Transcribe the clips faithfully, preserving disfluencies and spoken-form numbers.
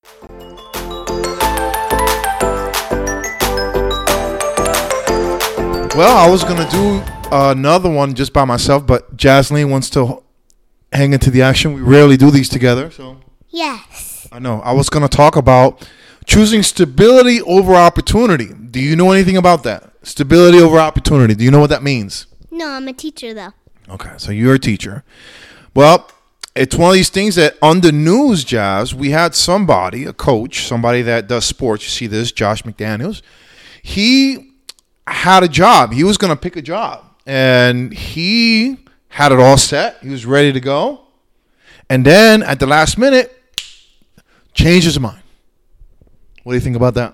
Well, I was going to do another one just by myself, but Jasleen wants to hang into the action. We rarely do these together, so. Yes. I know. I was going to talk about choosing stability over opportunity. Do you know anything about that? Stability over opportunity. Do you know what that means? No, I'm a teacher, though. Okay, so you're a teacher. Well, it's one of these things that on the news, Jazz, we had somebody, a coach, somebody that does sports. You see this, Josh McDaniels. He had a job. He was going to pick a job. And he had it all set. He was ready to go. And then at the last minute, changed his mind. What do you think about that?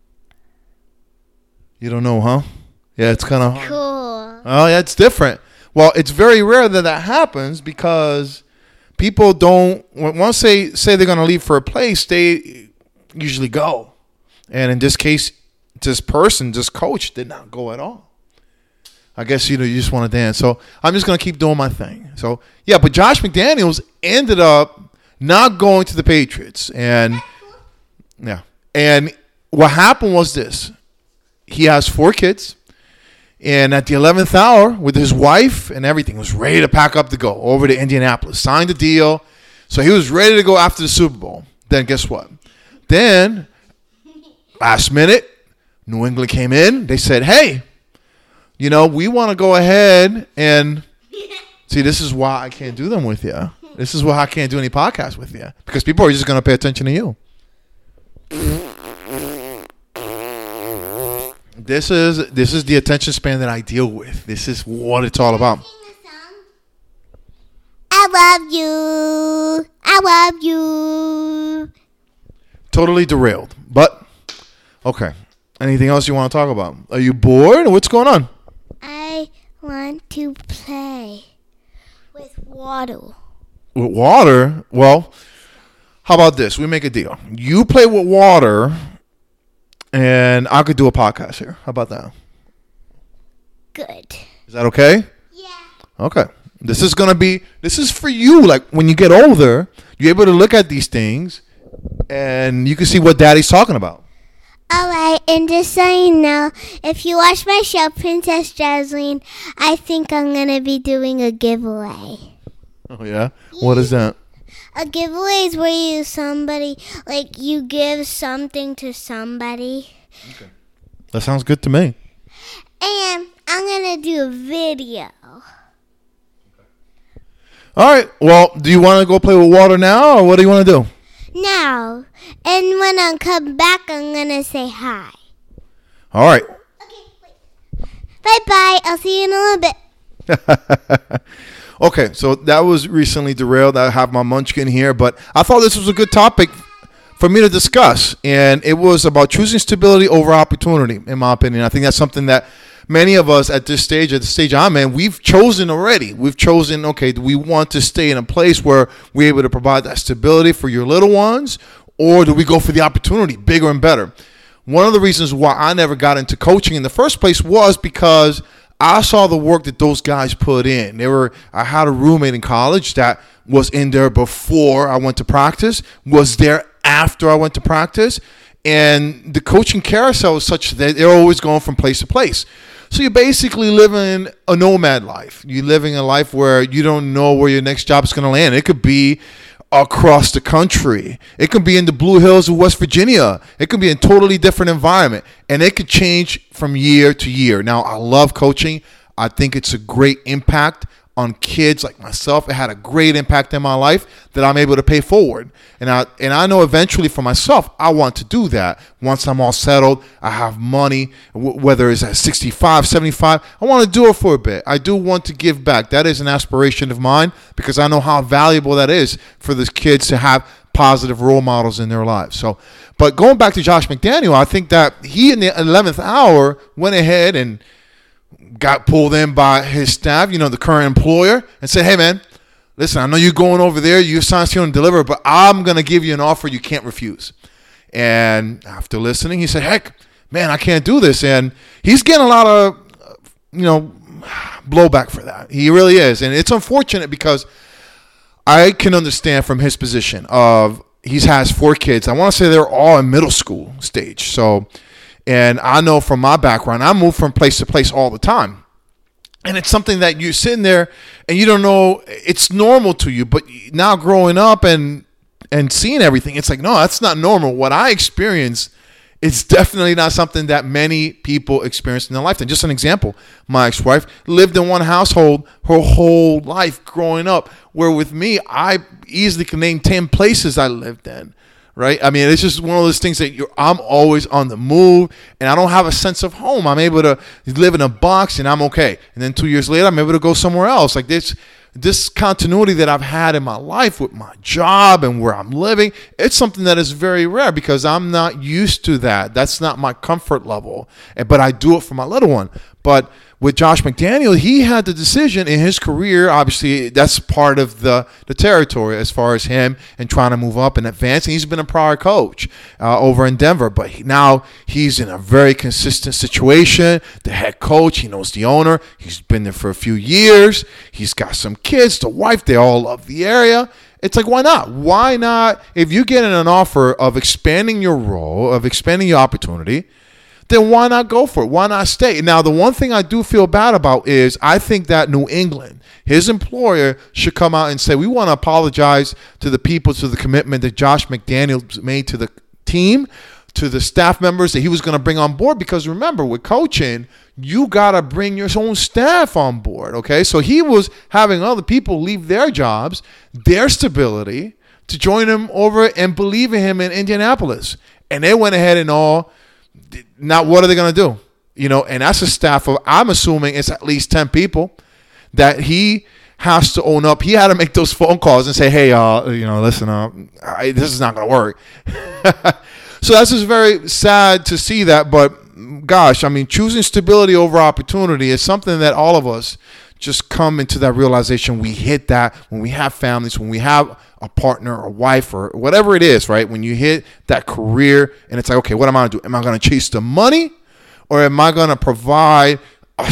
You don't know, huh? Yeah, it's kind of hard. Cool. Oh, yeah, it's different. Well, it's very rare that that happens because people don't, once they say they're going to leave for a place, they usually go. And in this case, this person, this coach, did not go at all. I guess, you know, you just want to dance. So I'm just going to keep doing my thing. So, yeah, but Josh McDaniels ended up not going to the Patriots. And, yeah. And what happened was this. He has four kids. And at the eleventh hour, with his wife and everything, was ready to pack up to go over to Indianapolis. Signed the deal. So he was ready to go after the Super Bowl. Then guess what? Then, last minute, New England came in. They said, hey, you know, we want to go ahead and see, this is why I can't do them with you. This is why I can't do any podcasts with you. Because people are just going to pay attention to you. This is this is the attention span that I deal with. This is what it's all about. I love you. I love you. Totally derailed. But, okay. Anything else you want to talk about? Are you bored? What's going on? I want to play with water. With water? Well, how about this? We make a deal. You play with water, and I could do a podcast here. How about that? Good. Is that okay? Yeah. Okay. This is going to be, this is for you. Like, when you get older, you're able to look at these things, and you can see what Daddy's talking about. All right, and just so you know, if you watch my show, Princess Jasleen, I think I'm going to be doing a giveaway. Oh, yeah? What is that? A giveaway is where you somebody, like, you give something to somebody. Okay. That sounds good to me. And I'm going to do a video. All right. Well, do you want to go play with water now, or what do you want to do? Now, and when I come back, I'm going to say hi. All right. Okay, wait. Bye-bye. I'll see you in a little bit. Okay, so that was recently derailed. I have my munchkin here, but I thought this was a good topic for me to discuss, and it was about choosing stability over opportunity, in my opinion. I think that's something that many of us at this stage, at the stage I'm in, we've chosen already. We've chosen, okay, do we want to stay in a place where we're able to provide that stability for your little ones, or do we go for the opportunity, bigger and better? One of the reasons why I never got into coaching in the first place was because I saw the work that those guys put in. They were. I had a roommate in college that was in there before I went to practice, was there after I went to practice, and the coaching carousel is such that they're always going from place to place. So you're basically living a nomad life. You're living a life where you don't know where your next job is going to land. It could be across the country. It could be in the Blue Hills of West Virginia. It could be in a totally different environment. And it could change from year to year. Now, I love coaching. I think it's a great impact on kids like myself. It had a great impact in my life that I'm able to pay forward. And I and I know eventually for myself, I want to do that. Once I'm all settled, I have money, w- whether it's at sixty-five, seventy-five, I want to do it for a bit. I do want to give back. That is an aspiration of mine because I know how valuable that is for the kids to have positive role models in their lives. So, but going back to Josh McDaniel, I think that he in the eleventh hour went ahead and got pulled in by his staff, you know, the current employer, and said, hey, man, listen, I know you're going over there. You signed here and deliver, but I'm going to give you an offer you can't refuse. And after listening, he said, heck, man, I can't do this. And he's getting a lot of, you know, blowback for that. He really is. And it's unfortunate because I can understand from his position of he has four kids. I want to say they're all in middle school stage. So, and I know from my background, I move from place to place all the time. And it's something that you're sitting there and you don't know, it's normal to you. But now growing up and and seeing everything, it's like, no, that's not normal. What I experienced, it's definitely not something that many people experience in their lifetime. Just an example, my ex-wife lived in one household her whole life growing up, where with me, I easily can name ten places I lived in. Right? I mean, it's just one of those things that you're, I'm always on the move and I don't have a sense of home. I'm able to live in a box and I'm okay. And then two years later, I'm able to go somewhere else. Like this, this continuity that I've had in my life with my job and where I'm living, it's something that is very rare because I'm not used to that. That's not my comfort level. But I do it for my little one. But with Josh McDaniel, he had the decision in his career. Obviously, that's part of the, the territory as far as him and trying to move up and advance. And he's been a prior coach uh, over in Denver. But he, now he's in a very consistent situation. The head coach, he knows the owner. He's been there for a few years. He's got some kids, the wife. They all love the area. It's like, why not? Why not? If you get an offer of expanding your role, of expanding your opportunity, then why not go for it? Why not stay? Now, the one thing I do feel bad about is I think that New England, his employer, should come out and say, we want to apologize to the people, to the commitment that Josh McDaniels made to the team, to the staff members that he was going to bring on board. Because remember, with coaching, you got to bring your own staff on board, okay? So he was having other people leave their jobs, their stability, to join him over and believe in him in Indianapolis. And they went ahead and all... Now, what are they going to do? You know, and that's a staff of, I'm assuming it's at least ten people that he has to own up. He had to make those phone calls and say, hey, uh, you know, listen, uh, I, this is not going to work. So that's just very sad to see that. But gosh, I mean, choosing stability over opportunity is something that all of us just come into that realization. We hit that when we have families, when we have a partner or wife or whatever it is, right? When you hit that career and it's like, okay, what am I going to do? Am I going to chase the money or am I going to provide a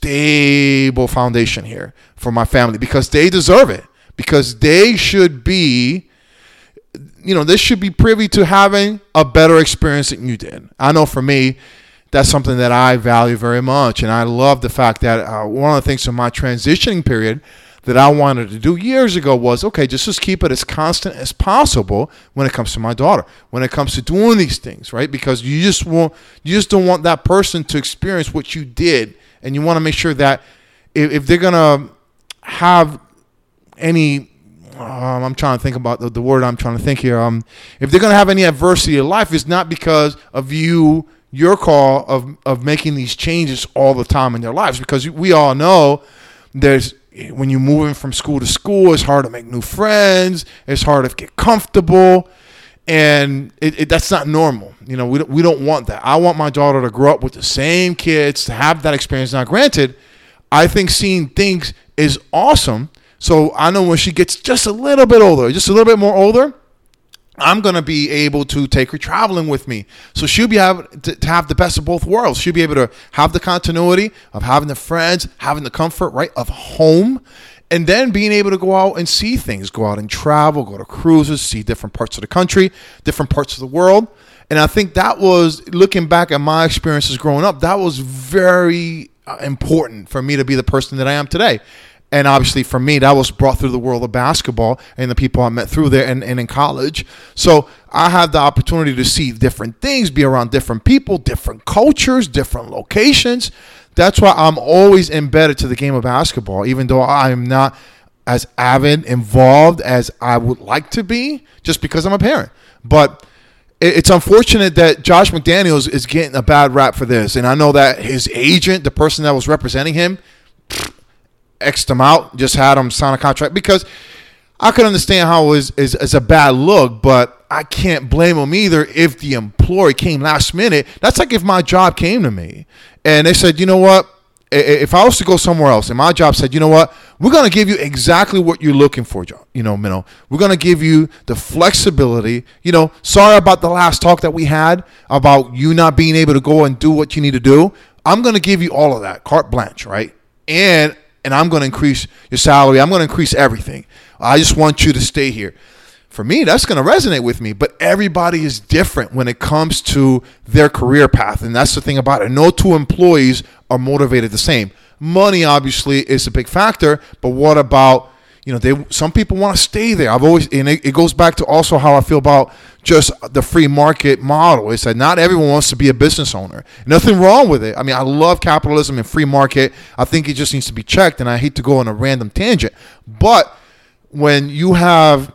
stable foundation here for my family? Because they deserve it. Because they should be, you know, they should be privy to having a better experience than you did. I know for me, that's something that I value very much. And I love the fact that uh, one of the things in my transitioning period that I wanted to do years ago was, okay, just, just keep it as constant as possible when it comes to my daughter, when it comes to doing these things, right? Because you just want, you just don't want that person to experience what you did. And you want to make sure that if, if they're going to have any, um, I'm trying to think about the, the word I'm trying to think here. Um, if they're going to have any adversity in life, it's not because of you, your call of, of making these changes all the time in their lives. Because we all know there's, when you're moving from school to school, it's hard to make new friends. It's hard to get comfortable. And it, it, that's not normal. You know, we don't, we don't want that. I want my daughter to grow up with the same kids, to have that experience. Now, granted, I think seeing things is awesome. So I know when she gets just a little bit older, just a little bit more older, I'm going to be able to take her traveling with me. So she'll be able to, to have the best of both worlds. She'll be able to have the continuity of having the friends, having the comfort, right, of home, and then being able to go out and see things, go out and travel, go to cruises, see different parts of the country, different parts of the world. And I think that was, looking back at my experiences growing up, that was very important for me to be the person that I am today. And obviously for me, that was brought through the world of basketball and the people I met through there and, and in college. So I had the opportunity to see different things, be around different people, different cultures, different locations. That's why I'm always embedded to the game of basketball, even though I am not as avid, involved as I would like to be, just because I'm a parent. But it's unfortunate that Josh McDaniels is getting a bad rap for this. And I know that his agent, the person that was representing him, X'd him out, just had him sign a contract, because I could understand how it was is, is a bad look, but I can't blame him either if the employee came last minute. That's like if my job came to me and they said, you know what, if I was to go somewhere else and my job said, you know what, we're going to give you exactly what you're looking for, you know, Minnow. We're going to give you the flexibility. You know, sorry about the last talk that we had about you not being able to go and do what you need to do. I'm going to give you all of that, carte blanche, right? And And I'm going to increase your salary. I'm going to increase everything. I just want you to stay here. for me, that's going to resonate with me. But everybody is different when it comes to their career path. And that's the thing about it. No two employees are motivated the same. Money, obviously, is a big factor. But what about, you know, they some people want to stay there. I've always, and it, it goes back to also how I feel about just the free market model. It's that not everyone wants to be a business owner. Nothing wrong with it. I mean, I love capitalism and free market. I think it just needs to be checked. And I hate to go on a random tangent. But when you have,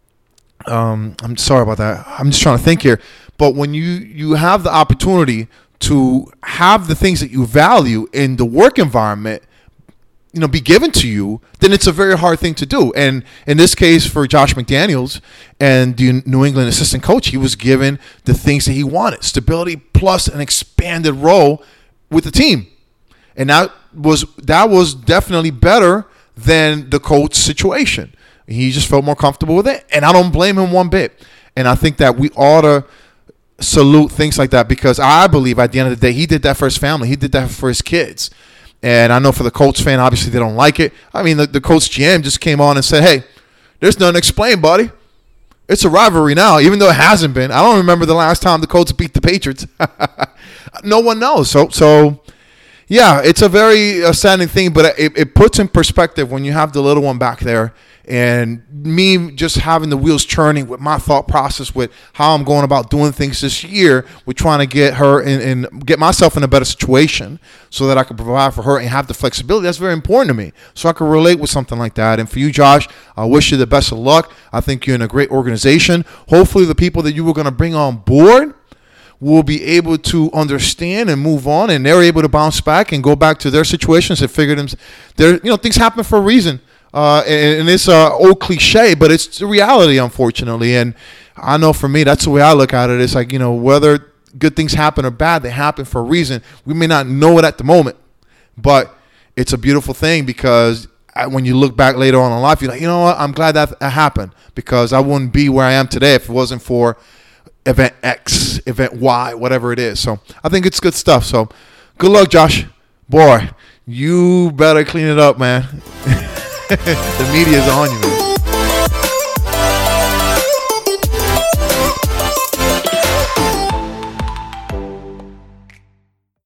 um, I'm sorry about that. I'm just trying to think here. But when you, you have the opportunity to have the things that you value in the work environment, you know, be given to you, then it's a very hard thing to do. And in this case, for Josh McDaniels and the New England assistant coach, he was given the things that he wanted: stability plus an expanded role with the team. And that was that was definitely better than the coach situation. He just felt more comfortable with it, and I don't blame him one bit. And I think that we ought to salute things like that, because I believe at the end of the day, he did that for his family. He did that for his kids. And I know for the Colts fan, obviously they don't like it. I mean, the, the Colts G M just came on and said, hey, there's nothing to explain, buddy. It's a rivalry now, even though it hasn't been. I don't remember the last time the Colts beat the Patriots. No one knows. So, so yeah, it's a very outstanding thing, but it, it puts in perspective when you have the little one back there, and me just having the wheels churning with my thought process with how I'm going about doing things this year, with trying to get her in, and get myself in a better situation so that I can provide for her and have the flexibility. That's very important to me, so I can relate with something like that. And for you, Josh, I wish you the best of luck. I think you're in a great organization. Hopefully the people that you were going to bring on board will be able to understand and move on, and they're able to bounce back and go back to their situations and figure them. There, you know, things happen for a reason. Uh, and, and it's an old cliche, but it's the reality, unfortunately. And I know for me, that's the way I look at it. It's like, you know, whether good things happen or bad, they happen for a reason. We may not know it at the moment, but it's a beautiful thing, because when you look back later on in life, you're like, you know what, I'm glad that happened, because I wouldn't be where I am today if it wasn't for event X, event Y, whatever it is. So I think it's good stuff. So good luck, Josh. Boy, you better clean it up, man. The media is on you, man.